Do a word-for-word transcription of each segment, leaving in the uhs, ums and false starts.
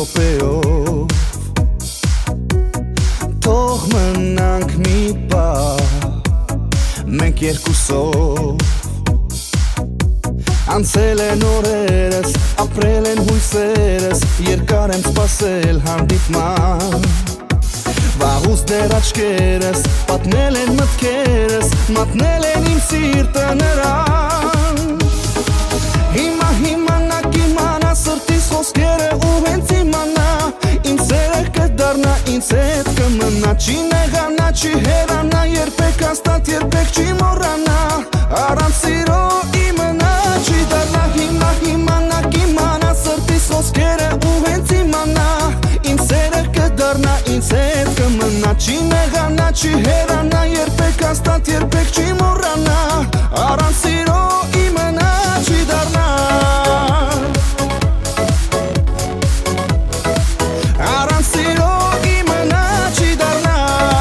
րոպեով Թող մնանք մի պահ Մենք երկուսով Անցել են օրերս, ապրել են հույսերս Երկար եմ սպասել հանդիպման Վաղուց դեռ աչքերս, պատմել են մտքերս Մատնել են իմ սիրտը նրան Հիմա հիմա նա կիմանա սրտիս խոսքերը ու հենց իմանա Իմ սերը կդառնա, ինձ հետ կմնա Չի նեղանա, չի հեռանա, երբեք հաստատ երբեք չի մոռանա Առանց սիրո իմը նա չի դառնա Հիմա հիմա նա կիմանա սրտիս խոսքերը ու հենց իմանա Իմ սերը կդառնա, ինձ հետ կմնա Չի նեղանա, չի հեռանա, երբեք հաստատ երբեք չի մոռանա Առանց սիրո իմը նա չի դառնա Առանց սիրո իմը նա չի դառնա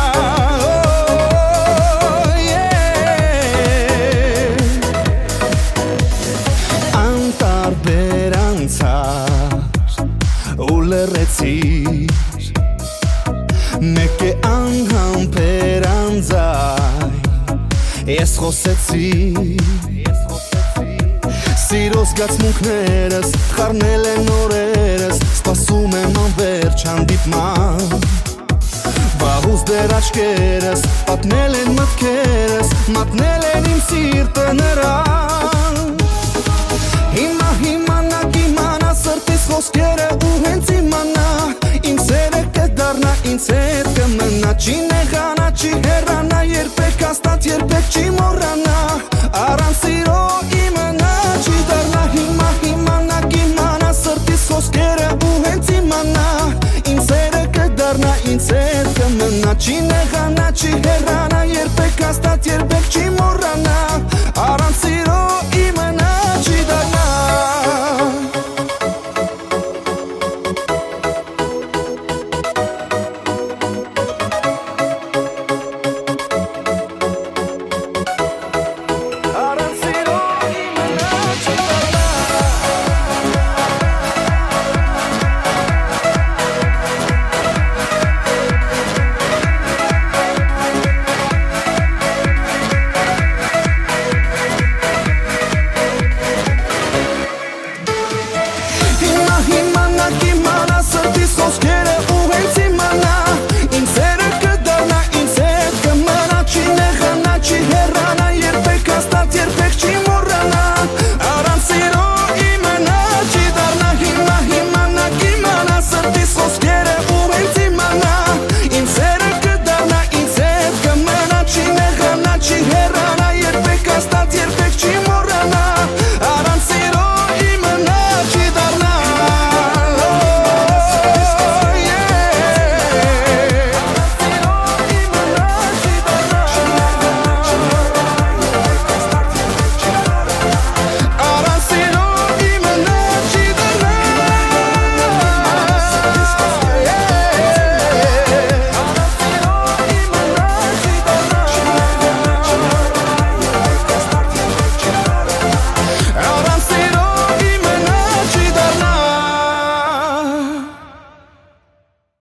Անտարբեր անցար ու լռեցիր Մեկ է անհամբեր անձայն Ես խոսեցի Սիրո զգացմունքներս խառնել են օրերս Սպասում եմ անվերջ հանդիպման Վաղուց դեռ աչքերս պատմել են մտքերս Մատնել են իմ սիրտը նրան Հիմա հիմա նա կիմանա սրտիս խոսքերը ու հենց իմանա Իմ սերը կդառնա, ինձ հետ կմնա Չի նեղանա, չի հեռանա, երբեք հաստատ երբեք չի մոռանա